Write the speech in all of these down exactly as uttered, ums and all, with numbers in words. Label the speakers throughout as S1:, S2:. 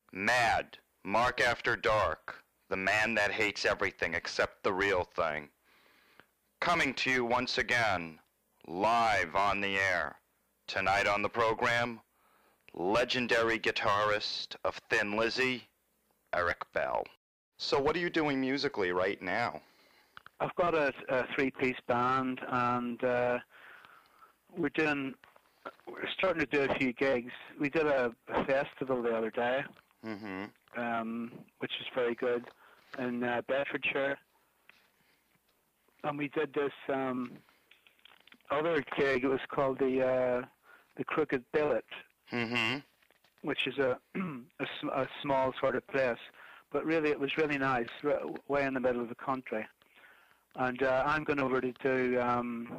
S1: Mad, Mark After Dark, the man that hates everything except the real thing. Coming to you once again, live on the air. Tonight on the program, legendary guitarist of Thin Lizzy, Eric Bell. So what are you doing musically right now?
S2: I've got a, a three-piece band, and uh, we're doing, we're starting to do a few gigs. We did a, a festival the other day,
S1: Mm-hmm.
S2: um, which is very good, in uh, Bedfordshire. And we did this um, other gig. It was called the uh, the Crooked Billet,
S1: Mm-hmm.
S2: which is a, a, sm- a small sort of place, but really it was really nice, r- way in the middle of the country. And uh, I'm going over to do, um,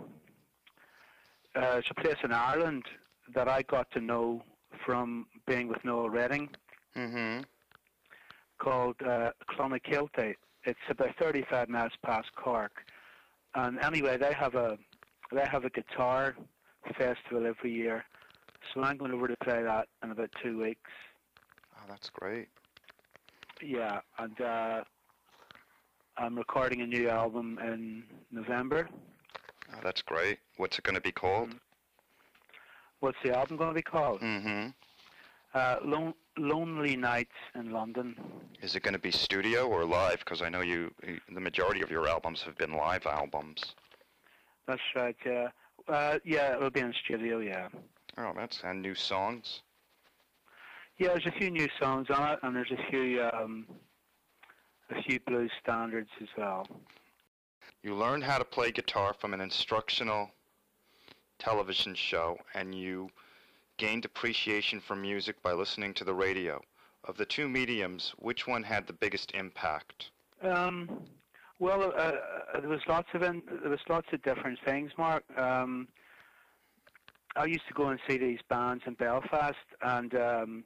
S2: uh, it's a place in Ireland that I got to know from being with Noel Redding,
S1: Mm-hmm.
S2: called uh, Clonakilty. It's about thirty-five miles past Cork. And anyway, they have a they have a guitar festival every year. So I'm going over to play that in about two weeks.
S1: Oh, that's great.
S2: Yeah, and uh, I'm recording a new album in November.
S1: Oh, that's great. What's it going to be called?
S2: Mm. What's the album going to be called?
S1: Mm-hmm.
S2: Uh, Lon- Lonely Nights in London.
S1: Is it going to be studio or live? Because I know you, the majority of your albums have been live albums.
S2: That's right, yeah. Uh, yeah, it'll be in studio, yeah.
S1: Oh, that's, and new songs?
S2: Yeah, there's a few new songs on it, and there's a few um, a few blues standards as well.
S1: You learned how to play guitar from an instructional television show, and you gained appreciation for music by listening to the radio. Of the two mediums, which one had the biggest impact?
S2: Um, well, uh, uh, there was lots of in, there was lots of different things, Mark. Um, I used to go and see these bands in Belfast, and um,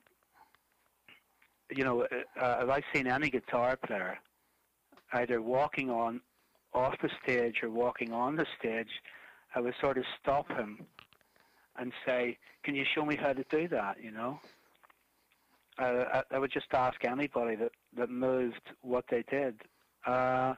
S2: you know, uh, if I seen any guitar player either walking on off the stage or walking on the stage, I would sort of stop him and say, "Can you show me how to do that?" You know, uh, I, I would just ask anybody that that moved what they did. Uh,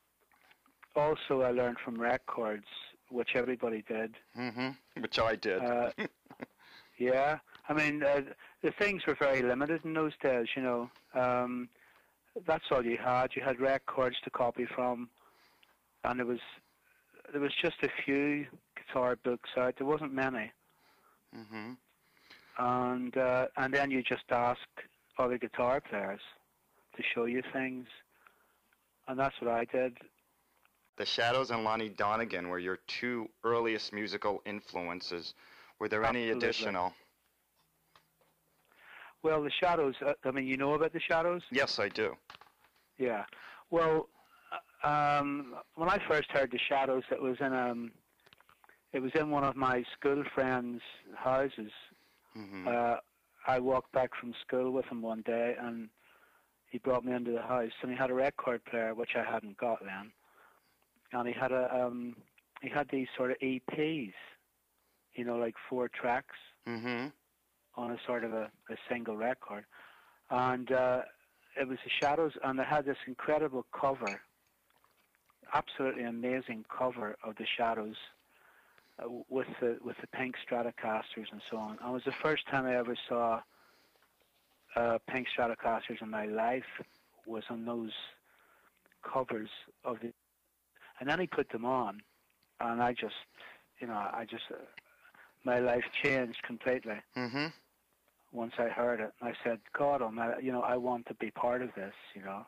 S2: also, I learned from records, which everybody did.
S1: Mm-hmm. Which I did.
S2: Uh, yeah, I mean, uh, the things were very limited in those days. You know, um, that's all you had. You had records to copy from, and there was there was just a few guitar books out. There wasn't many.
S1: Mm-hmm.
S2: And uh, and then you just ask other guitar players to show you things, and that's what I did.
S1: The Shadows and Lonnie Donegan were your two earliest musical influences. Were there any
S2: Absolutely.
S1: additional?
S2: Well, the Shadows. Uh, I mean, you know about the Shadows?
S1: Yes, I do.
S2: Yeah. Well, uh, um, when I first heard the Shadows, it was in um, it was in one of my school friends' houses.
S1: Mm-hmm.
S2: Uh, I walked back from school with him one day, and he brought me into the house, and he had a record player, which I hadn't got then, and he had a um, he had these sort of E Ps, you know, like four tracks
S1: Mm-hmm.
S2: on a sort of a, a single record, and uh, it was the Shadows, and they had this incredible cover, absolutely amazing cover of the Shadows. Uh, with the with the pink Stratocasters and so on. And it was the first time I ever saw uh, pink Stratocasters in my life was on those covers of the. And then he put them on, and I just, you know, I just, uh, my life changed completely
S1: Mm-hmm.
S2: once I heard it. I said, God, I'm, you know, I want to be part of this, you know.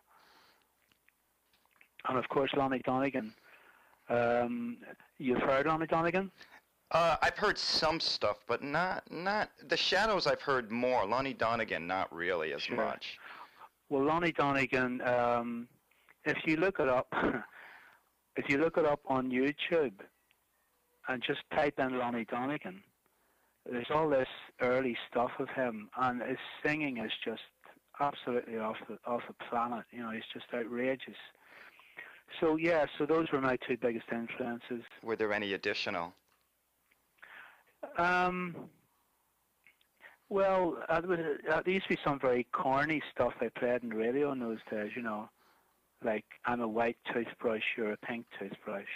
S2: And of course, Lonnie Donegan. Um, you've heard Lonnie Donegan?
S1: Uh, I've heard some stuff, but not not the Shadows. I've heard more. Lonnie Donegan, not really as
S2: Sure.
S1: much.
S2: Well, Lonnie Donegan. Um, if you look it up, if you look it up on YouTube, and just type in Lonnie Donegan, there's all this early stuff of him, and his singing is just absolutely off the off the planet. You know, he's just outrageous. So yeah, so those were my two biggest influences.
S1: Were there any additional?
S2: Um, Well, uh, there, was, uh, there used to be some very corny stuff I played in the radio in those days, you know, like I'm a white toothbrush, you're a pink toothbrush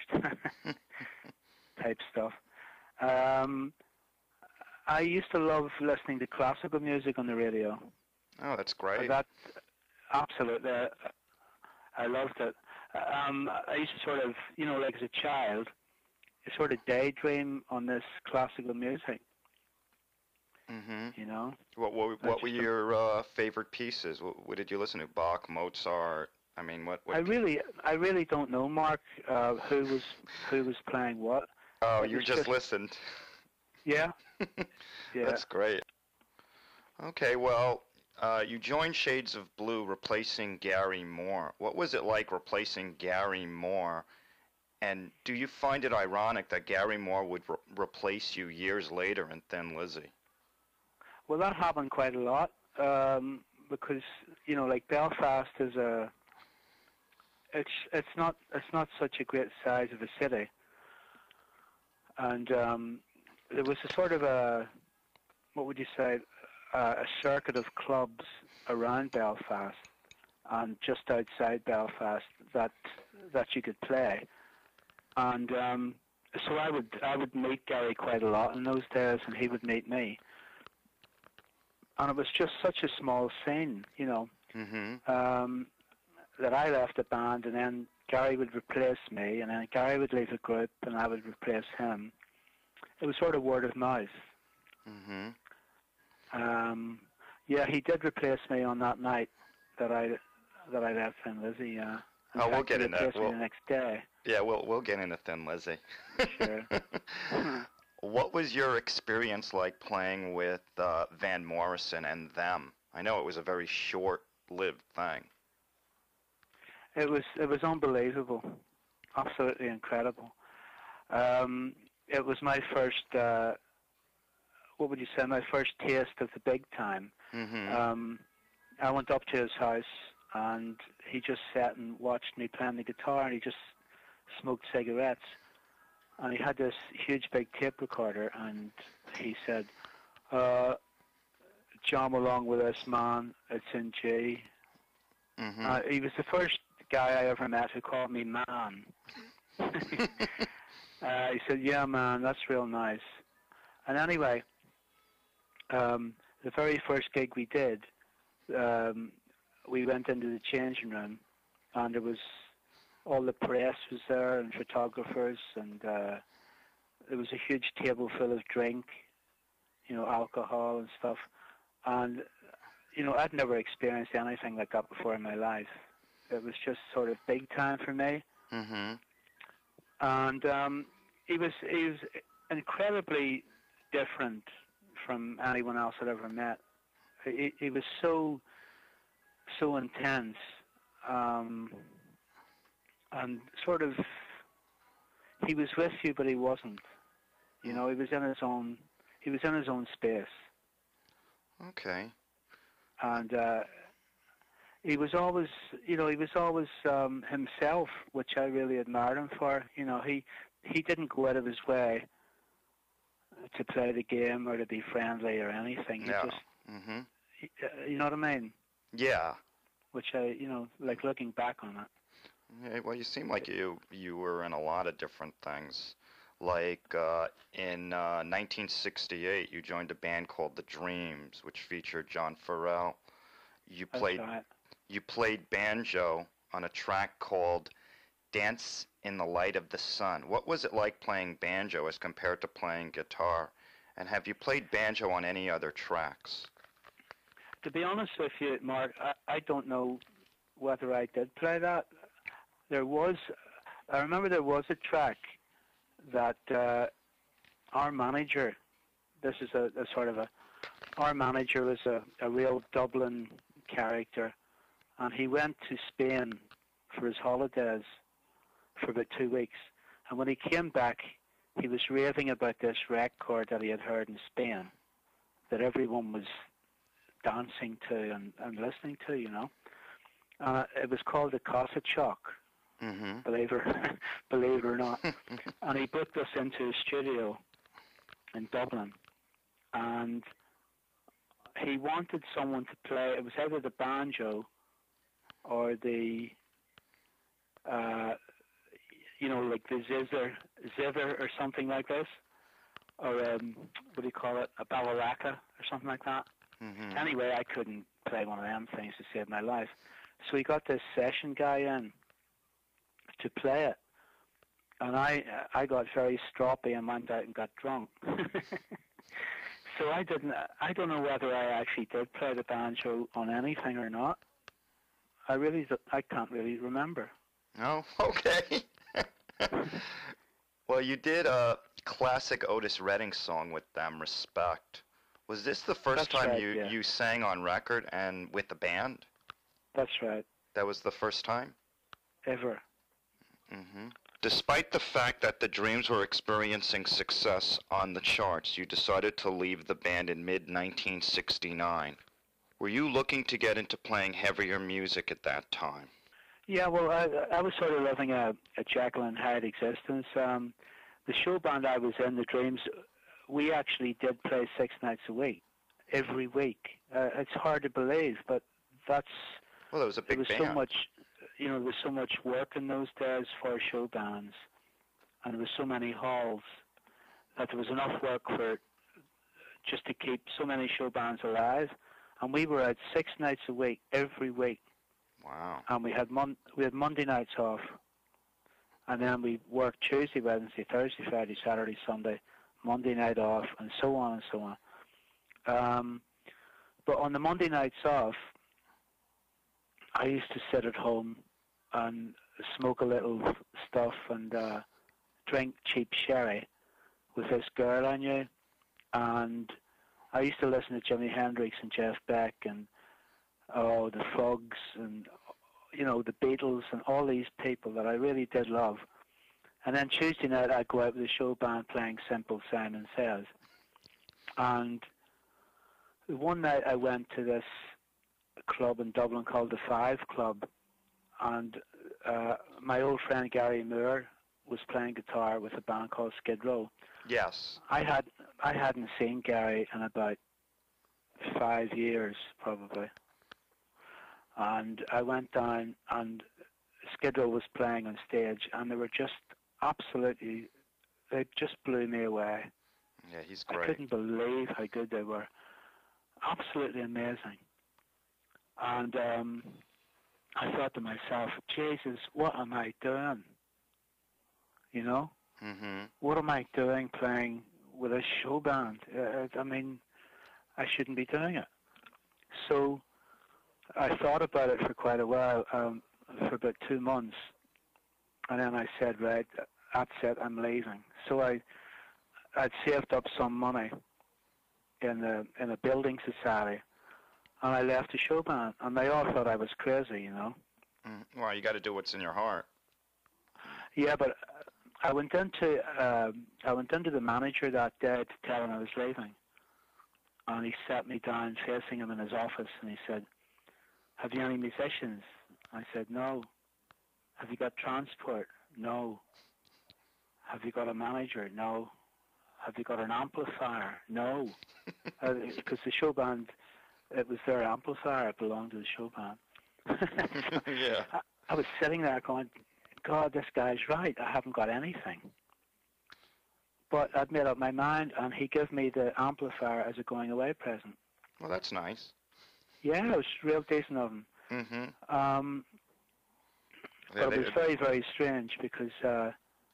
S2: type stuff. Um, I used to love listening to classical music on the radio.
S1: Oh, that's great.
S2: That absolutely, uh, I loved it. Um, I used to sort of, you know, like as a child, I sort of daydream on this classical music.
S1: Mhm.
S2: You know.
S1: What what, what were your uh, favorite pieces? What, what did you listen to? Bach, Mozart. I mean, what? what
S2: I really, I really don't know, Mark, uh, who was who was playing what.
S1: Oh,
S2: It
S1: you
S2: was
S1: just,
S2: just-
S1: listened.
S2: Yeah. Yeah.
S1: That's great. Okay, well, uh, you joined Shades of Blue, replacing Gary Moore. What was it like replacing Gary Moore? And do you find it ironic that Gary Moore would re- replace you years later in Thin Lizzy?
S2: Well, that happened quite a lot um, because you know, like Belfast is a, it's it's not it's not such a great size of a city, and um, there was a sort of a, what would you say, uh, a circuit of clubs around Belfast and just outside Belfast that that you could play, and um, so I would I would meet Gary quite a lot in those days, and he would meet me. And it was just such a small scene, you know,
S1: Mm-hmm.
S2: um, that I left the band, and then Gary would replace me, and then Gary would leave the group, and I would replace him. It was sort of word of mouth.
S1: Mm-hmm.
S2: Um, yeah, he did replace me on that night that I that I left Thin Lizzy. Yeah. In
S1: Oh, we'll
S2: fact,
S1: get
S2: he
S1: in that.
S2: replaced me
S1: We'll-
S2: the next day.
S1: Yeah, we'll we'll get into Thin Lizzy.
S2: Sure.
S1: What was your experience like playing with uh, Van Morrison and them? I know it was a very short-lived thing.
S2: It was it was unbelievable, absolutely incredible. Um, it was my first, uh, what would you say, my first taste of the big time.
S1: Mm-hmm.
S2: Um, I went up to his house, and he just sat and watched me playing the guitar, and he just smoked cigarettes. And he had this huge big tape recorder, and he said, uh, jam along with this, man, it's in G.
S1: Mm-hmm.
S2: Uh, he was the first guy I ever met who called me man. uh, he said, yeah, man, that's real nice. And anyway, um, the very first gig we did, um, we went into the changing room, and there was all the press was there and photographers, and uh, there was a huge table full of drink, you know, alcohol and stuff. And, you know, I'd never experienced anything like that before in my life. It was just sort of big time for me.
S1: Mm-hmm.
S2: And um, he was he was incredibly different from anyone else I'd ever met. He, he was so so intense, um, and sort of he was with you, but he wasn't. You know, he was in his own he was in his own space,
S1: Okay.
S2: and uh, he was always, you know, he was always um, himself, which I really admired him for. You know, he he didn't go out of his way to play the game or to be friendly or anything. He
S1: Yeah.
S2: just,
S1: Mm-hmm.
S2: he, uh, you know what I mean?
S1: Yeah.
S2: Which I, you know, like looking back on it.
S1: Yeah, well, you seem like you you were in a lot of different things. Like uh, in uh, nineteen sixty-eight, you joined a band called The Dreams, which featured John Farrell. You
S2: That's
S1: played
S2: right.
S1: you played banjo on a track called Dance in the Light of the Sun. What was it like playing banjo as compared to playing guitar? And have you played banjo on any other tracks?
S2: To be honest with you, Mark, I, I don't know whether I did play that. There was, I remember there was a track that uh, our manager, this is a, a sort of a, our manager was a, a real Dublin character, and he went to Spain for his holidays for about two weeks. And when he came back, he was raving about this record that he had heard in Spain, that everyone was dancing to and, and listening to, you know. Uh, it was called the Casa Chalk,
S1: Mm-hmm.
S2: believe it, believe it or not. And he booked us into a studio in Dublin. And he wanted someone to play. It was either the banjo or the, uh, you know, like the zither, zither or something like this, or um, what do you call it, a balalaika or something like that.
S1: Mm-hmm.
S2: Anyway, I couldn't play one of them things to save my life. So he got this session guy in to play it. And I I got very stroppy and went out and got drunk. So I didn't, I don't know whether I actually did play the banjo on anything or not. I really, d- I can't really remember.
S1: Oh, okay. Well, you did a classic Otis Redding song with them, Respect. Was this the first
S2: That's
S1: time
S2: right,
S1: you,
S2: yeah.
S1: you sang on record and with the band?
S2: That's right,
S1: That was the first time?
S2: ever.
S1: Mm-hmm. Despite the fact that the Dreams were experiencing success on the charts, you decided to leave the band in mid nineteen sixty-nine. Were you looking to get into playing heavier music at that time?
S2: Yeah, well, I, I was sort of living a, a Jekyll and Hyde existence. Um, the show band I was in, the Dreams, we actually did play six nights a week, every week. Uh, it's hard to believe, but that's,
S1: Well, it was a
S2: there
S1: big
S2: was
S1: band.
S2: so much, you know, there was so much work in those days for show bands, and there were so many halls that there was enough work for just to keep so many show bands alive. And we were out six nights a week, every week.
S1: Wow.
S2: And we had mon- we had Monday nights off, and then we worked Tuesday, Wednesday, Thursday, Friday, Saturday, Sunday, Monday night off, and so on and so on. Um, but on the Monday nights off, I used to sit at home and smoke a little stuff and uh, drink cheap sherry with this girl I knew, and I used to listen to Jimi Hendrix and Jeff Beck and oh, the Frogs and, you know, the Beatles and all these people that I really did love. And then Tuesday night I'd go out with the show band playing Simple Simon Says. And one night I went to this club in Dublin called the Five Club, and uh, my old friend Gary Moore was playing guitar with a band called Skid Row.
S1: Yes.
S2: I had I hadn't seen Gary in about five years probably, and I went down and Skid Row was playing on stage, and they were just absolutely, they just blew me away.
S1: Yeah, he's
S2: I
S1: great.
S2: couldn't believe how good they were. Absolutely amazing. And um, I thought to myself, Jesus, what am I doing? You know?
S1: Mm-hmm.
S2: What am I doing playing with a show band? Uh, I mean, I shouldn't be doing it. So I thought about it for quite a while, um, for about two months. And then I said, right, that's it, I'm leaving. So I, I'd saved up some money in a, in a building society, and I left the show band. And they all thought I was crazy, you know.
S1: Mm. Well, you got to do what's in your heart.
S2: Yeah, but I went into um, I went into the manager that day to tell him I was leaving, and he sat me down facing him in his office, and he said, "Have you any musicians?" I said, "No." "Have you got transport?" "No." "Have you got a manager?" "No." "Have you got an amplifier?" "No." Because uh, the show band, it was their amplifier. It belonged to the show band.
S1: Yeah.
S2: I, I was sitting there going, God, this guy's right. I haven't got anything. But I'd made up my mind, and he gave me the amplifier as a going-away present.
S1: Well, that's nice.
S2: Yeah, it was real decent of him.
S1: Mm-hmm.
S2: Um,
S1: Yeah,
S2: but
S1: they-
S2: it was very, very strange because uh,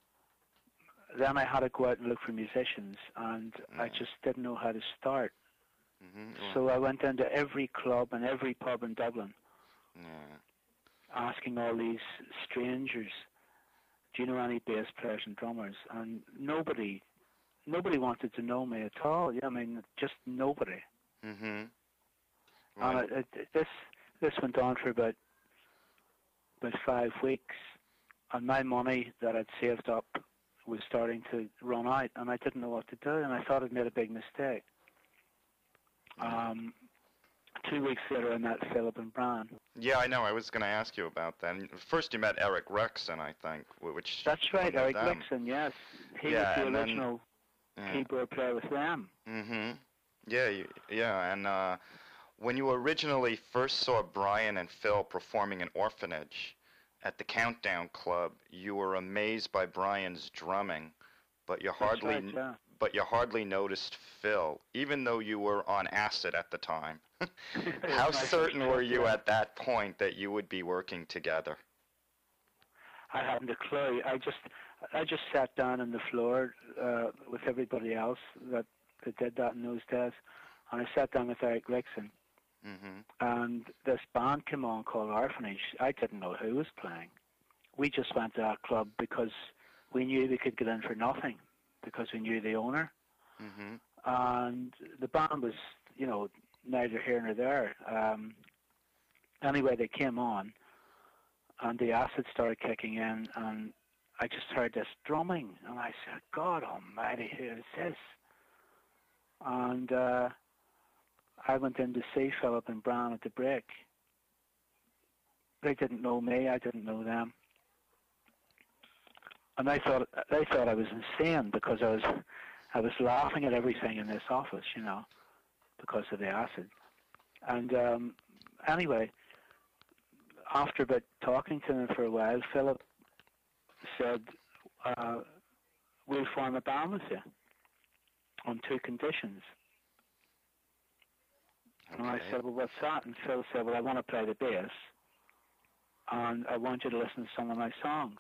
S2: then I had to go out and look for musicians, and I just didn't know how to start.
S1: Mm-hmm.
S2: So I went into every club and every pub in Dublin,
S1: Yeah.
S2: asking all these strangers, do you know any bass players and drummers? And nobody, nobody wanted to know me at all. Yeah, I mean, just nobody.
S1: Mm-hmm.
S2: And
S1: Well,
S2: it, it, this this went on for about about five weeks, and my money that I'd saved up was starting to run out, and I didn't know what to do, and I thought I'd made a big mistake. Um, two weeks later, I met Philip and Bran.
S1: yeah, I know. I was going to ask you about that. And first, you met Eric Rexon, I think, wh- which.
S2: That's right,
S1: one of
S2: Eric
S1: them.
S2: Nixon, yes. He
S1: Yeah,
S2: was the
S1: and then-
S2: original
S1: Yeah.
S2: keyboard player with them.
S1: Mm-hmm. Yeah, you, yeah, and uh, when you originally first saw Brian and Phil performing in Orphanage at the Countdown Club, you were amazed by Brian's drumming, but you
S2: That's right,
S1: hardly
S2: yeah.
S1: but you hardly noticed Phil, even though you were on acid at the time.
S2: It was
S1: How
S2: my first
S1: certain were
S2: trip,
S1: you
S2: yeah.
S1: at that point that you would be working together?
S2: I hadn't a clue. I just, I just sat down on the floor uh, with everybody else that, that did that in those days, and I sat down with Eric Rickson,
S1: Mhm.
S2: and this band came on called Orphanage. I didn't know who was playing. We just went to that club because we knew we could get in for nothing, because we knew the owner,
S1: Mhm.
S2: and the band was, you know, neither here nor there. Um, anyway, they came on, and the acid started kicking in, and I just heard this drumming, and I said, God almighty, who is this? And uh, I went in to see Philip and Brown at the break. They didn't know me, I didn't know them. And they thought they thought I was insane because I was I was laughing at everything in this office, you know, because of the acid. And um, anyway, after about talking to them for a while, Philip said, uh, we'll form a band with you on two conditions.
S1: Okay.
S2: And I said, well, what's that? And Phil said, well, I want to play the bass, and I want you to listen to some of my songs.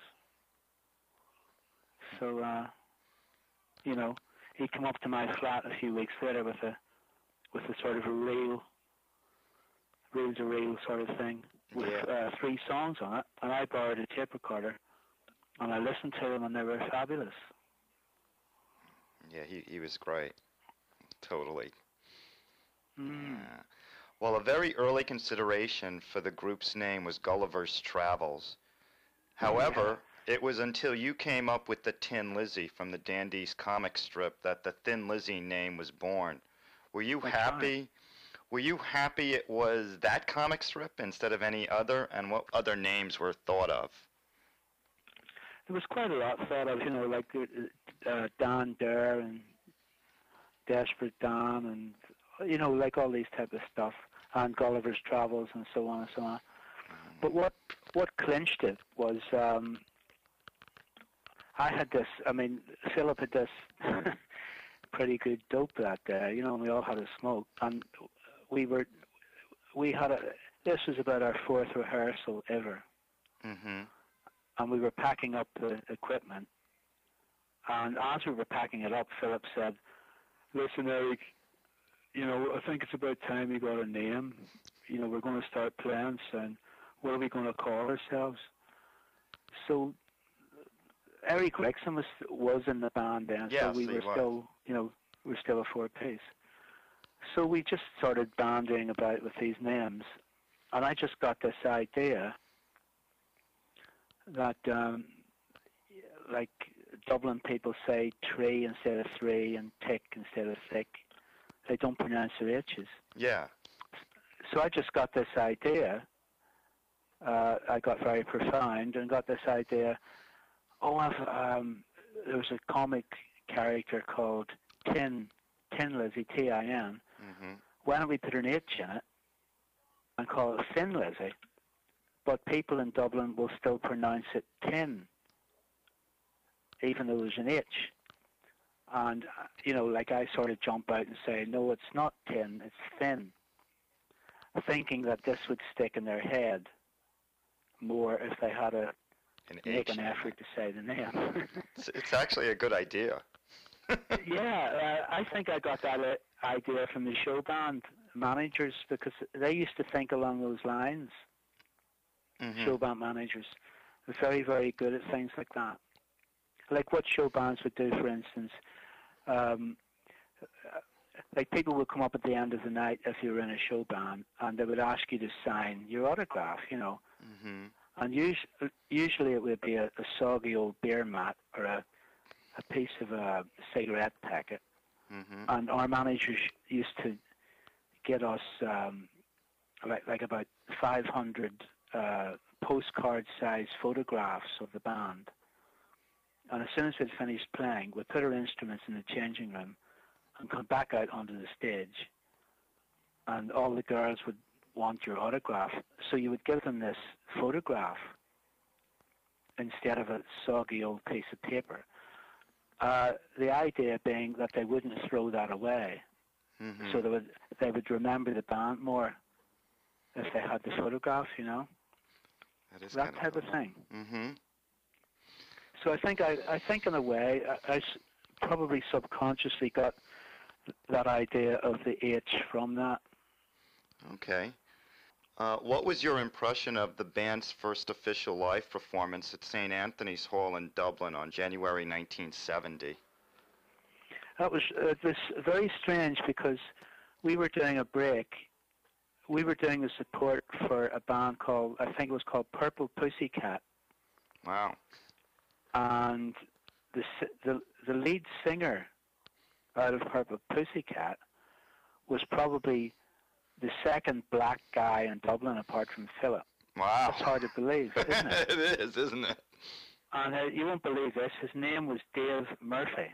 S2: So, uh, you know, he came up to my flat a few weeks later with a with a sort of a reel, reel to reel sort of thing, with
S1: Yeah.
S2: uh, three songs on it, and I borrowed a tape recorder, and I listened to them, and they were fabulous.
S1: Yeah, he he was great. Totally.
S2: Mm.
S1: Yeah. Well, a very early consideration for the group's name was Gulliver's Travels.
S2: Yeah.
S1: However, it was until you came up with the Tin Lizzy from the Dandies comic strip that the Thin Lizzy name was born. Were you
S2: That's right.
S1: happy? Were you happy it was that comic strip instead of any other? And what other names were thought of?
S2: There was quite a lot thought of, you know, like uh, uh, Don Dare and Desperate Dan, and you know, like all these type of stuff, and Gulliver's Travels and so on and so on. But what what clinched it was um, I had this. I mean, Philip had this pretty good dope that day, you know, and we all had a smoke, and we were we had a. This was about our fourth rehearsal ever,
S1: Mm-hmm.
S2: and we were packing up the equipment. And as we were packing it up, Philip said, "Listen, Eric, you know, I think it's about time you got a name. You know, we're going to start playing soon. What are we going to call ourselves?" So Eric Rickson was was in the band then, so
S1: Yes,
S2: we
S1: he
S2: were
S1: was.
S2: still, you know, we were still a four piece. So we just started banding about with these names, and I just got this idea that, um, like Dublin people say tree instead of three and tick instead of thick. They don't pronounce their H's.
S1: Yeah.
S2: So I just got this idea. Uh, I got very profound and got this idea. Oh, I've, um, there was a comic character called Tin, Tin Lizzy, T I N.
S1: Mm-hmm.
S2: Why don't we put an H in it and call it Thin Lizzy? But people in Dublin will still pronounce it Tin, even though there's an H. And, uh, you know, like I sort of jump out and say, no, it's not tin, it's thin, thinking that this would stick in their head more if they had to
S1: An
S2: make
S1: H.
S2: an effort to say the name.
S1: It's, it's actually a good idea.
S2: Yeah, uh, I think I got that uh, idea from the show band managers because they used to think along those lines.
S1: Mm-hmm.
S2: Show band managers are very, very good at things like that. Like what show bands would do, for instance, um, like people would come up at the end of the night if you were in a show band and they would ask you to sign your autograph, you know.
S1: Mm-hmm.
S2: And us- usually it would be a, a soggy old beer mat or a, a piece of a cigarette packet.
S1: Mm-hmm.
S2: And our managers used to get us um, like, like about five hundred uh, postcard-sized photographs of the band. And as soon as we'd finished playing, we'd put our instruments in the changing room and come back out onto the stage, and all the girls would want your autograph. So you would give them this photograph instead of a soggy old piece of paper. Uh, the idea being that they wouldn't throw that away, mm-hmm. so they would they would remember the band more if they had the photograph, you know.
S1: That is
S2: that type
S1: of,
S2: of thing.
S1: Mm-hmm.
S2: So I think I, I think in a way I, I probably subconsciously got that idea of the H from that.
S1: Okay. Uh, what was your impression of the band's first official live performance at Saint Anthony's Hall in Dublin on January nineteen seventy?
S2: That was uh, it was very strange because we were doing a break. We were doing the support for a band called, I think it was called Purple Pussycat.
S1: Wow.
S2: And the the the lead singer out of Purple Pussycat was probably the second black guy in Dublin apart from Philip.
S1: Wow.
S2: That's hard to believe, isn't it?
S1: It is, isn't it?
S2: And uh, you won't believe this. His name was Dave Murphy.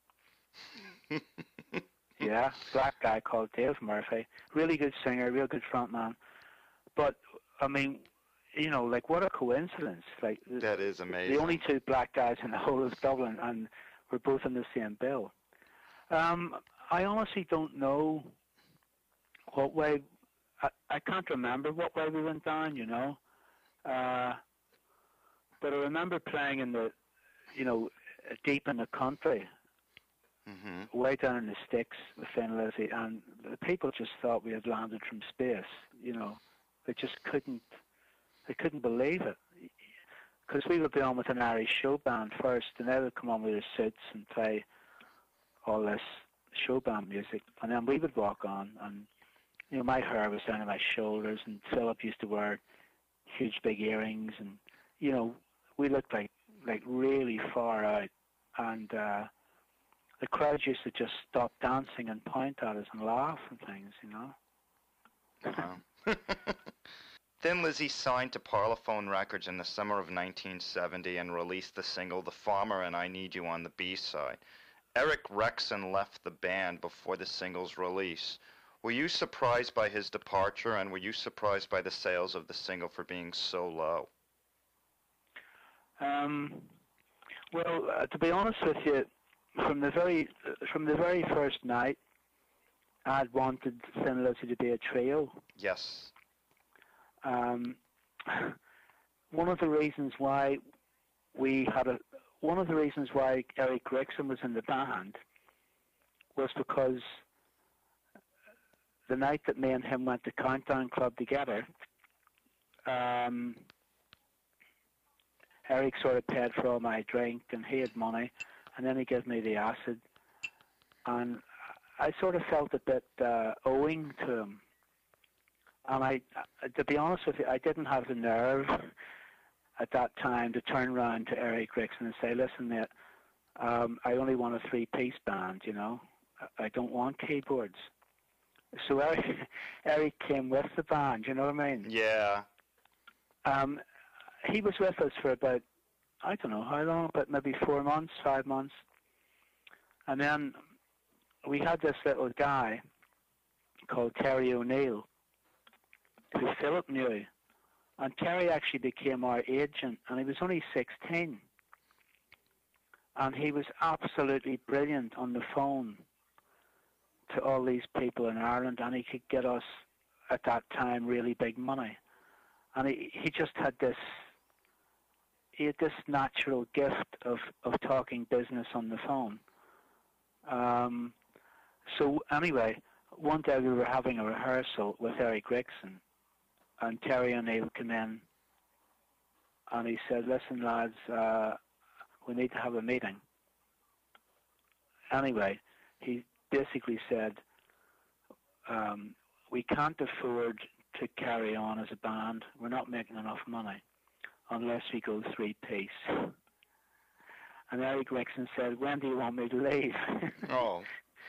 S2: Yeah, black guy called Dave Murphy. Really good singer, real good frontman. But, I mean, you know, like, what a coincidence. Like
S1: That is amazing.
S2: The only two black guys in the whole of Dublin, and we're both in the same bill. Um, I honestly don't know what way, I, I can't remember what way we went down, you know. Uh, but I remember playing in the, you know, deep in the country, mm-hmm. way down in the sticks with Thin Lizzy, and the people just thought we had landed from space, you know. They just couldn't, they couldn't believe it. Because we would be on with an Irish show band first, and they would come on with their suits and play all this show band music, and then we would walk on, and you know, my hair was down to my shoulders, and Philip used to wear huge big earrings, and you know, we looked like like really far out, and uh, the crowd used to just stop dancing and point at us and laugh and things, you know.
S1: Wow. Thin Lizzy signed to Parlophone Records in the summer of nineteen seventy and released the single "The Farmer" and "I Need You" on the B-side. Eric Rexon left the band before the single's release. Were you surprised by his departure, and were you surprised by the sales of the single for being so low?
S2: Um, well, uh, to be honest with you, from the very from the very first night, I'd wanted Thin Lizzy to be a trio.
S1: Yes.
S2: Um, one of the reasons why we had a one of the reasons why Eric Rexon was in the band was because the night that me and him went to Countdown Club together, um, Eric sort of paid for all my drink, and he had money, and then he gave me the acid, and I sort of felt a bit uh, owing to him. And I, to be honest with you, I didn't have the nerve at that time to turn around to Eric Rexon and say, listen, mate, um, I only want a three-piece band, you know. I don't want keyboards. So Eric, Eric came with the band, you know what I mean?
S1: Yeah.
S2: Um, he was with us for about, I don't know how long, but maybe four months, five months. And then we had this little guy called Terry O'Neill, who Philip knew. And Terry actually became our agent, and he was only sixteen. And he was absolutely brilliant on the phone to all these people in Ireland, and he could get us, at that time, really big money. And he, he just had this, he had this natural gift of, of talking business on the phone. Um, so anyway, one day we were having a rehearsal with Eric Rexon, and Terry O'Neill came in, and he said, listen, lads, uh, we need to have a meeting. Anyway, he basically said, um, we can't afford to carry on as a band. We're not making enough money unless we go three-piece. And Eric Rexon said, when do you want me to leave?
S1: Oh.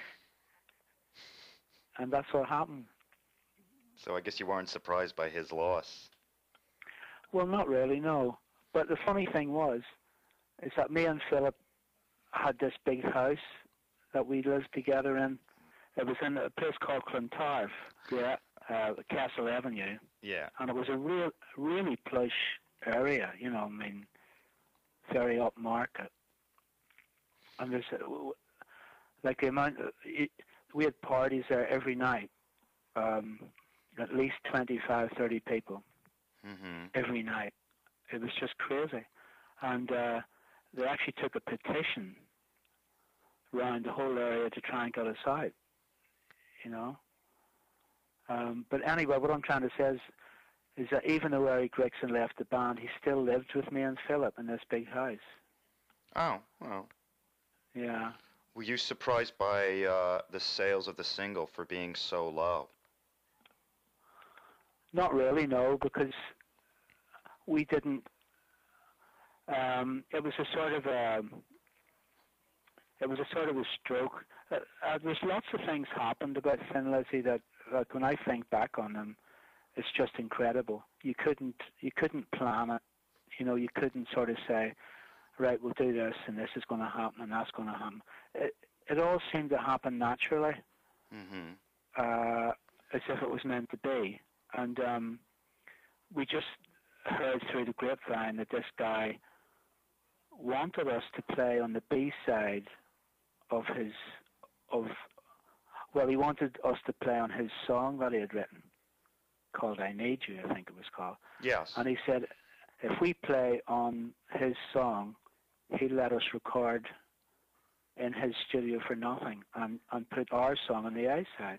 S2: And that's what happened.
S1: So I guess you weren't surprised by his loss.
S2: Well, not really, no. But the funny thing was, is that me and Philip had this big house that we lived together in, It was in a place called Clontarf, yeah, uh, Castle Avenue.
S1: Yeah.
S2: And it was a real, really plush area, you know, I mean, very upmarket. And there's, a, like the amount, of, it, we had parties there every night, um, at least twenty-five, thirty people
S1: Mm-hmm.
S2: every night. It was just crazy. And uh, they actually took a petition around the whole area to try and get us out, you know. Um, but anyway, what I'm trying to say is, is that even though Eric Gregson left the band, he still lived with me and Philip in this big house.
S1: Oh, well.
S2: Yeah.
S1: Were you surprised by uh, the sales of the single for being so low?
S2: Not really, no, because we didn't. Um, it was a sort of a. It was a sort of a stroke. Uh, uh, there's lots of things happened about Thin Lizzy that, like, when I think back on them, it's just incredible. You couldn't, you couldn't plan it. You know, you couldn't sort of say, right, we'll do this, and this is going to happen, and that's going to happen. It, it all seemed to happen naturally,
S1: Mm-hmm.
S2: uh, as if it was meant to be. And um, we just heard through the grapevine that this guy wanted us to play on the B side of his, of, well, he wanted us to play on his song that he had written, called I Need You, I think it was called.
S1: Yes.
S2: And he said, if we play on his song, he'd let us record in his studio for nothing and, and put our song on the A side.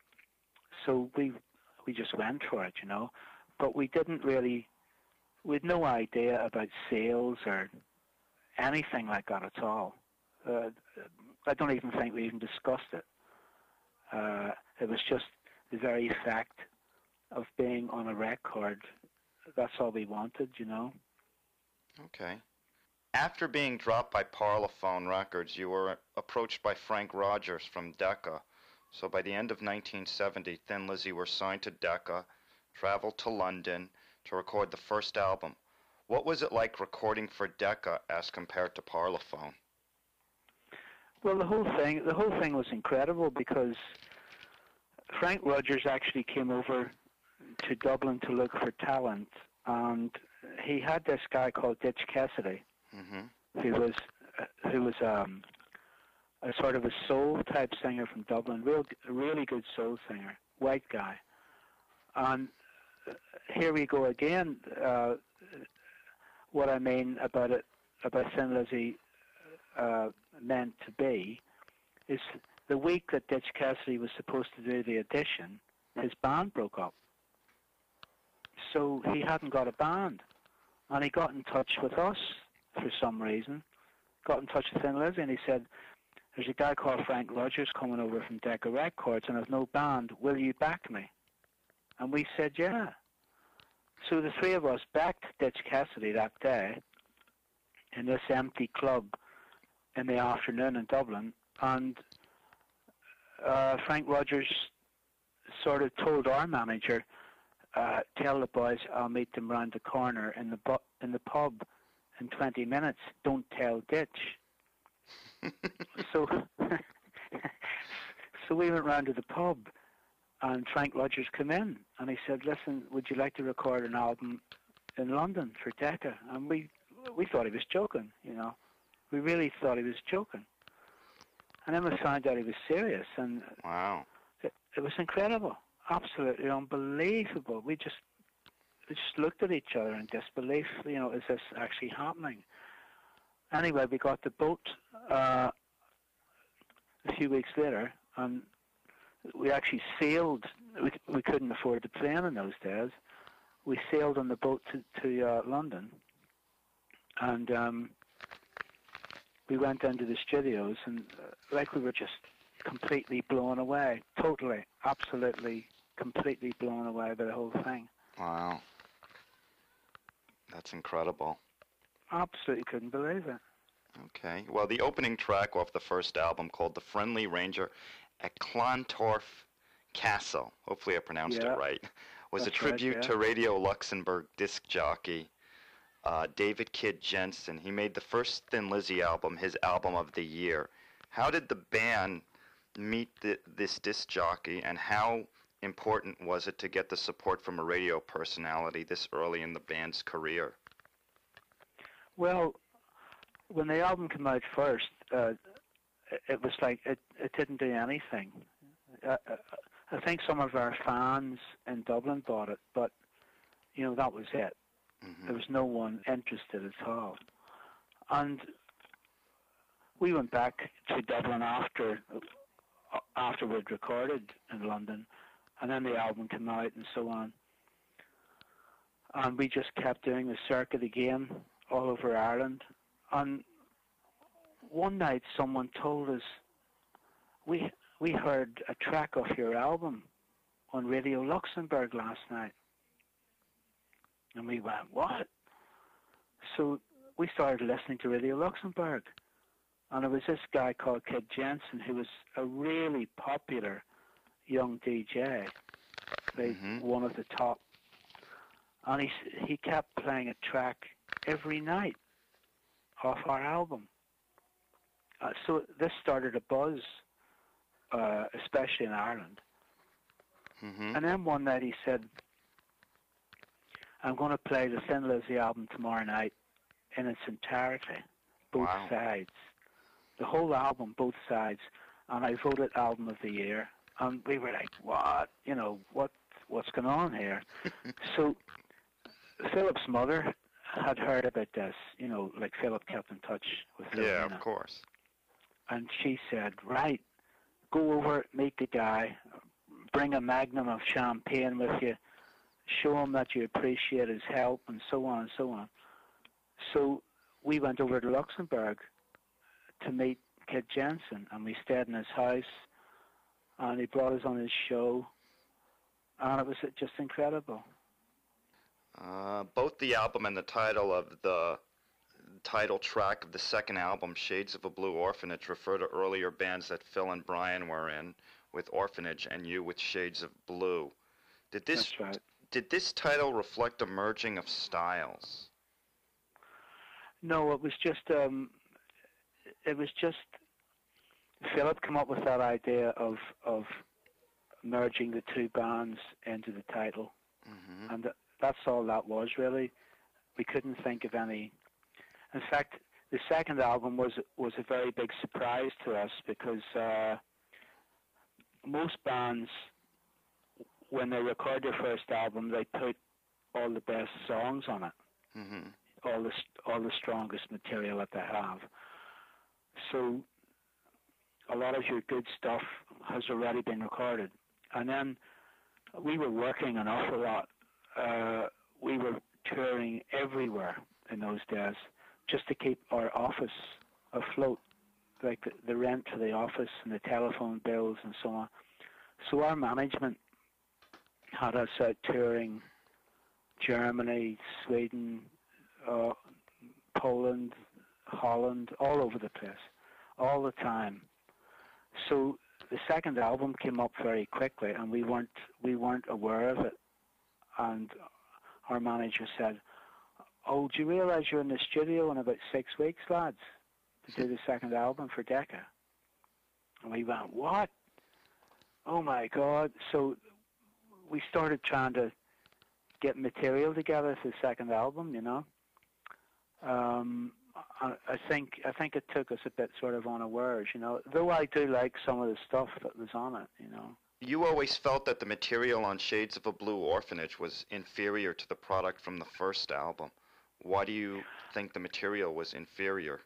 S2: So we we just went for it, you know. But we didn't really, we had no idea about sales or anything like that at all. Uh, I don't even think we even discussed it. Uh, it was just the very fact of being on a record. That's all we wanted, you know.
S1: Okay. After being dropped by Parlophone Records, you were approached by Frank Rogers from Decca. So by the end of nineteen seventy, Thin Lizzy were signed to Decca, traveled to London to record the first album. What was it like recording for Decca as compared to Parlophone?
S2: Well, the whole thing, the whole thing was incredible because Frank Rogers actually came over to Dublin to look for talent, and he had this guy called Ditch Cassidy,
S1: Mm-hmm.
S2: who was uh, who was um, a sort of a soul type singer from Dublin, real really good soul singer, white guy. And uh, here we go again. Uh, what I mean about it, about Thin Lizzy uh, meant to be, is the week that Ditch Cassidy was supposed to do the audition, his band broke up. So he hadn't got a band, and he got in touch with us for some reason. Got in touch with Thin Lizzy, and he said, "There's a guy called Frank Rogers coming over from Decca Records, and I've no band. Will you back me?" And we said, "Yeah." So the three of us backed Ditch Cassidy that day in this empty club in the afternoon in Dublin, and uh, Frank Rogers sort of told our manager, uh, "Tell the boys I'll meet them round the corner in the bu- in the pub in twenty minutes. Don't tell Ditch." so, so we went round to the pub, and Frank Rogers came in, and he said, "Listen, would you like to record an album in London for Decca?" And we we thought he was joking, you know. We really thought he was joking. And then we found out he was serious, and
S1: Wow.
S2: it, it was incredible, absolutely unbelievable. We just we just looked at each other in disbelief. You know, is this actually happening? Anyway, we got the boat uh, a few weeks later, and we actually sailed. We, we couldn't afford the plane in those days. We sailed on the boat to, to uh, London, and um, we went into the studios, and uh, like we were just completely blown away, totally, absolutely, completely blown away by the whole thing.
S1: Wow. That's incredible.
S2: Absolutely couldn't believe it.
S1: Okay. Well, the opening track off the first album, called The Friendly Ranger at Clontarf Castle, hopefully I pronounced
S2: Yeah,
S1: it right, was a
S2: that's
S1: tribute
S2: right, yeah.
S1: to Radio Luxembourg disc jockey uh, David Kidd Jensen. He made the first Thin Lizzy album his album of the year. How did the band meet the, this disc jockey, and how important was it to get the support from a radio personality this early in the band's career?
S2: Well, when the album came out first, uh, it was like it, it didn't do anything. Uh, I think some of our fans in Dublin bought it, but, you know, that was it. Mm-hmm. There was no one interested at all. And we went back to Dublin after after we'd recorded in London, and then the album came out and so on. And we just kept doing the circuit again all over Ireland. And one night someone told us, we we heard a track of your album on Radio Luxembourg last night. And we went, what? So we started listening to Radio Luxembourg. And it was this guy called Kid Jensen, who was a really popular young D J, like mm-hmm. one of the top. And he, he kept playing a track every night off our album. Uh, so this started a buzz, uh, especially in Ireland. Mm-hmm. And then one night he said, I'm going to play the Thin Lizzy album tomorrow night in its entirety, both wow. sides. The whole album, both sides. And I voted Album of the Year. And we were like, what? You know, what? what's going on here? So Philip's mother had heard about this. You know, like Philip kept in touch with Philip.
S1: Yeah, of course.
S2: And she said, right, go over, meet the guy, bring a magnum of champagne with you, show him that you appreciate his help, and so on and so on. So we went over to Luxembourg to meet Kid Jensen, and we stayed in his house, and he brought us on his show, and it was just incredible.
S1: Uh, both the album and the title of the title track of the second album, Shades of a Blue Orphanage, refer to earlier bands that Phil and Brian were in, with Orphanage, and you with Shades of Blue. Did this
S2: That's right.
S1: Did this title reflect a merging of styles?
S2: No, it was just um, it was just Philip came up with that idea of of merging the two bands into the title, mm-hmm. and that's all that was really. We couldn't think of any. In fact, the second album was was a very big surprise to us because uh, most bands, when they record their first album, they put all the best songs on it, mm-hmm. all the all the strongest material that they have. So a lot of your good stuff has already been recorded, and then we were working an awful lot. Uh, we were touring everywhere in those days just to keep our office afloat, like the, the rent for the office and the telephone bills and so on. So our management had us out touring Germany, Sweden, uh, Poland, Holland, all over the place, all the time. So the second album came up very quickly, and we weren't we weren't aware of it. And our manager said, "Oh, do you realize you're in the studio in about six weeks, lads, to do the second album for Decca?" And we went, "What? Oh my God!" So we started trying to get material together for the second album, you know. Um, I, I think I think it took us a bit sort of unawares, you know. Though I do like some of the stuff that was on it, you know.
S1: You always felt that the material on Shades of a Blue Orphanage was inferior to the product from the first album. Why do you think the material was inferior?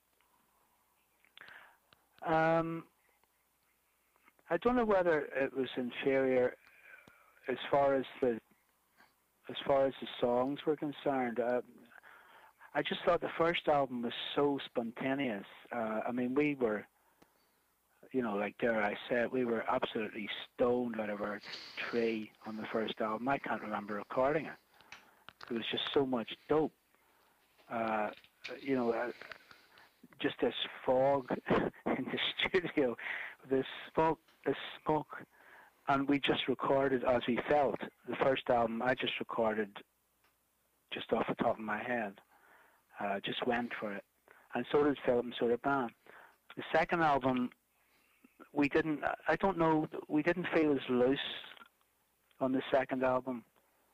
S2: Um, I don't know whether it was inferior as far as the as far as the songs were concerned. Uh, I just thought the first album was so spontaneous. Uh, I mean, we were, you know, like dare I say it, we were absolutely stoned out of our tree on the first album. I can't remember recording it. There was just so much dope. Uh, you know, uh, just this fog in the studio, this smoke, this smoke, and we just recorded as we felt. The first album, I just recorded just off the top of my head. Uh, just went for it. And so did Philip and so did Brian. The second album, we didn't. I don't know. We didn't feel as loose on the second album.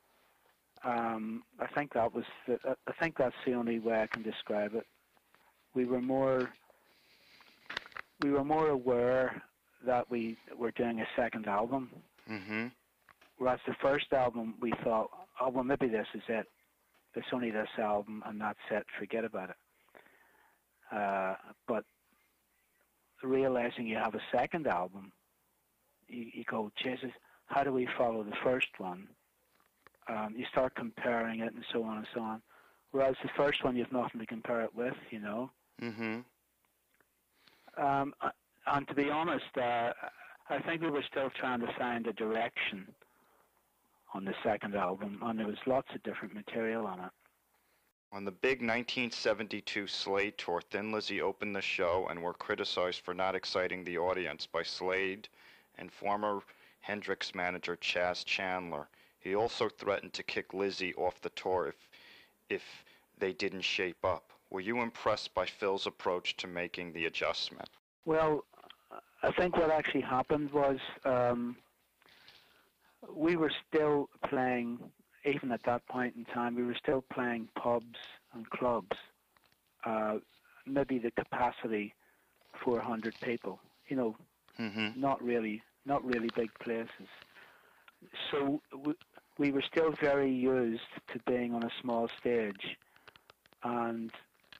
S2: Um, I think that was. The, I think that's the only way I can describe it. We were more. We were more aware that we were doing a second album.
S1: Mm-hmm.
S2: Whereas the first album, we thought, oh well, maybe this is it. It's only this album, and that's it. Forget about it. Uh, but realizing you have a second album, you, you go, Jesus, how do we follow the first one? Um, you start comparing it and so on and so on. Whereas the first one, you have nothing to compare it with, you know.
S1: Mm-hmm.
S2: Um, and to be honest, uh, I think we were still trying to find a direction on the second album, and there was lots of different material on it.
S1: On the big nineteen seventy-two Slade tour, Thin Lizzy opened the show and were criticized for not exciting the audience by Slade and former Hendrix manager Chas Chandler. He also threatened to kick Lizzy off the tour if, if they didn't shape up. Were you impressed by Phil's approach to making the adjustment?
S2: Well, I think what actually happened was um, we were still playing, even at that point in time, we were still playing pubs and clubs. Uh, maybe the capacity, four hundred people. You know,
S1: mm-hmm.
S2: not really, not really big places. So we, we were still very used to being on a small stage, and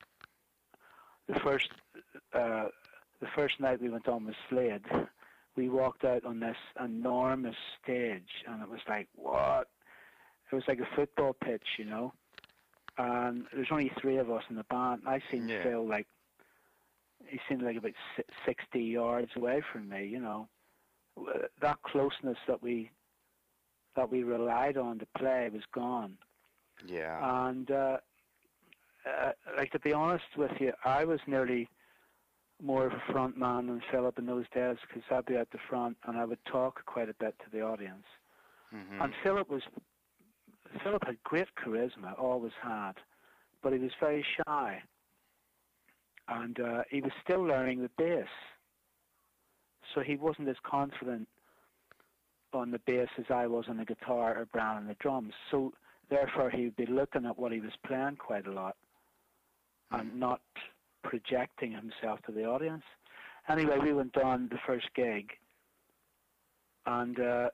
S2: the first, uh, the first night we went on with Slade, we walked out on this enormous stage, and it was like, what? It was like a football pitch, you know. And there's only three of us in the band. I seemed
S1: yeah.
S2: to feel like he seemed like about sixty yards away from me, you know. That closeness that we that we relied on to play was gone.
S1: Yeah.
S2: And uh, uh, like to be honest with you, I was nearly more of a front man than Philip in those days, because I'd be at the front and I would talk quite a bit to the audience.
S1: Mm-hmm.
S2: And Philip was Philip had great charisma, always had, but he was very shy, and uh, he was still learning the bass, so he wasn't as confident on the bass as I was on the guitar or Brown on the drums. So therefore, he would be looking at what he was playing quite a lot and not projecting himself to the audience. Anyway, we went on the first gig, and uh,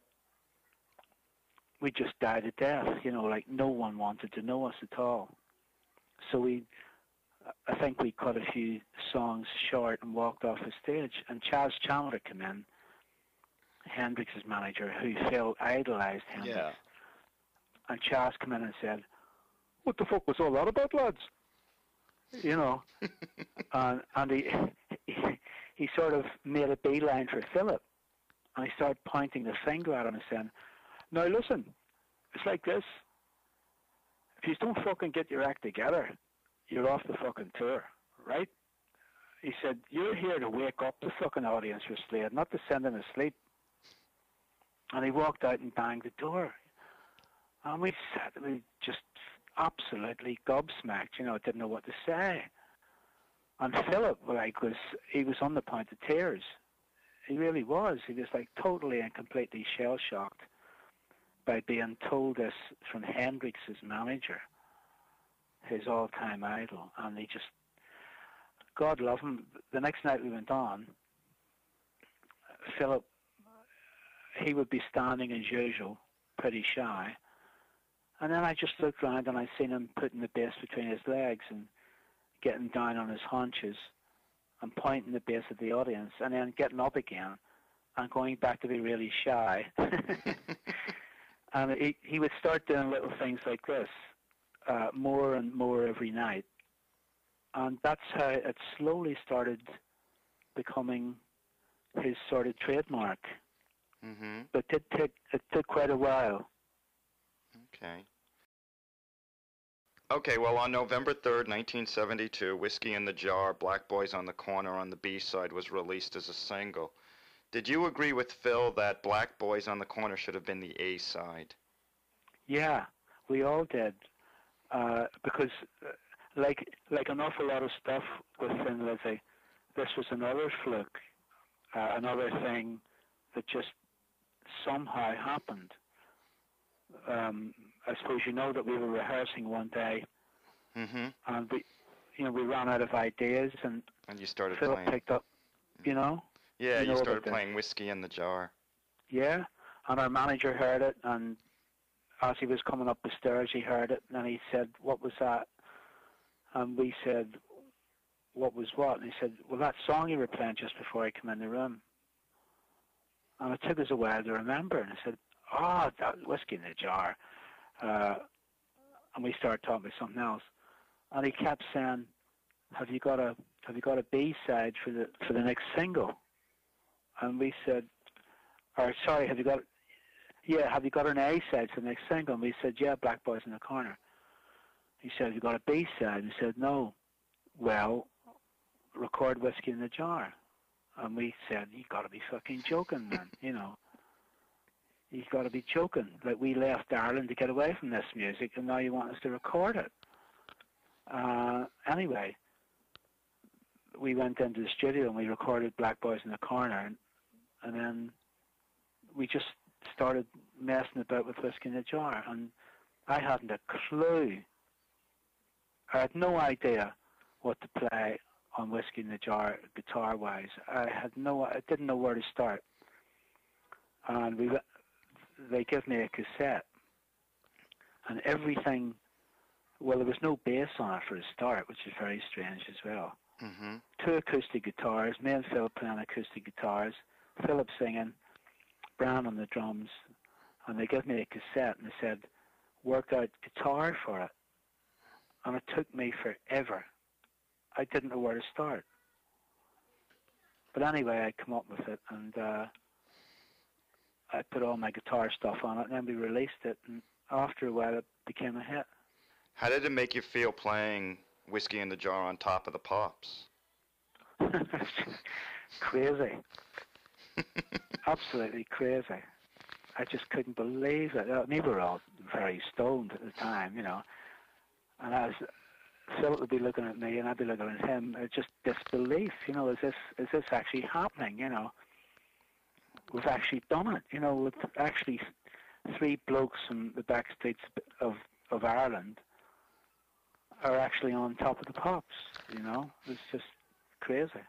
S2: we just died a death, you know, like no one wanted to know us at all. So we, I think we cut a few songs short and walked off the stage, and Chas Chandler came in, Hendrix's manager, who Phil idolized Hendrix.
S1: Yeah.
S2: And Chas came in and said, what the fuck was all that about, lads? You know, and, and he, he he sort of made a beeline for Philip, and he started pointing the finger at him and saying, now listen, it's like this. If you don't fucking get your act together, you're off the fucking tour, right? He said, you're here to wake up the fucking audience for Slade, not to send them asleep. And he walked out and banged the door. And we sat, we just absolutely gobsmacked, you know, didn't know what to say. And Philip, like, was, he was on the point of tears. He really was. He was, like, totally and completely shell-shocked by being told this from Hendrix's manager, his all-time idol. And he just, God love him, the next night we went on, Philip, he would be standing as usual, pretty shy. And then I just looked around and I seen him putting the bass between his legs and getting down on his haunches and pointing the bass at the audience, and then getting up again and going back to be really shy. And he, he would start doing little things like this, uh, more and more every night. And that's how it slowly started becoming his sort of trademark.
S1: Mm-hmm.
S2: But it took, it took quite a while.
S1: Okay. Okay, well, on November third, nineteen seventy-two, Whiskey in the Jar, Black Boys on the Corner on the B-side was released as a single. Did you agree with Phil that Black Boys on the Corner should have been the A-side?
S2: Yeah, we all did. Uh, because, uh, like like an awful lot of stuff with Thin Lizzy, this was another fluke. uh, another thing that just somehow happened. Um, I suppose you know that we were rehearsing one day,
S1: Mm-hmm.
S2: and we, you know, we ran out of ideas, and
S1: And you started
S2: Philip
S1: playing.
S2: picked up, you know.
S1: Yeah,
S2: you
S1: you
S2: know
S1: started
S2: about this.
S1: playing Whiskey in the Jar.
S2: Yeah, and our manager heard it, and as he was coming up the stairs, he heard it, and he said, "What was that?" And we said, "What was what?" And he said, "Well, that song you were playing just before I came in the room." And it took us a while to remember, and I said, "Oh, that Whiskey in the Jar." Uh, and we started talking about something else, and he kept saying, "Have you got a Have you got a B side for the for the next single?" And we said, "Or sorry, have you got? Yeah, have you got an A side for the next single?" And we said, "Yeah, Black Boys in the Corner." He said, "Have you got a B side?" And we said, "No." Well, record Whiskey in the Jar. And we said, "You got to be fucking joking, man! You know, you got to be joking. Like, we left Ireland to get away from this music, and now you want us to record it." Uh, anyway, we went into the studio and we recorded Black Boys in the Corner, and, and then we just started messing about with Whiskey in the Jar, and I hadn't a clue. I had no idea what to play on Whiskey in the Jar guitar-wise. I had no, I didn't know where to start. And we, they gave me a cassette, and everything. Well, there was no bass on it for a start, which is very strange as well.
S1: Mm-hmm.
S2: Two acoustic guitars, me and Phil playing acoustic guitars, Philip singing, Brown on the drums, and they gave me a cassette and they said, "Work out guitar for it." And it took me forever. I didn't know where to start. But anyway, I come up with it, and uh, I put all my guitar stuff on it, and then we released it, and after a while it became a hit.
S1: How did it make you feel playing Whiskey in the Jar on top of the Pops?
S2: Crazy. Absolutely crazy. I just couldn't believe it. I mean, we were all very stoned at the time, you know. And I was, Philip would be looking at me and I'd be looking at him. It's just disbelief, you know, is this is this actually happening, you know? We've actually done it, you know, with actually three blokes from the back streets of, of Ireland are actually on top of the Pops, you know? It's just crazy.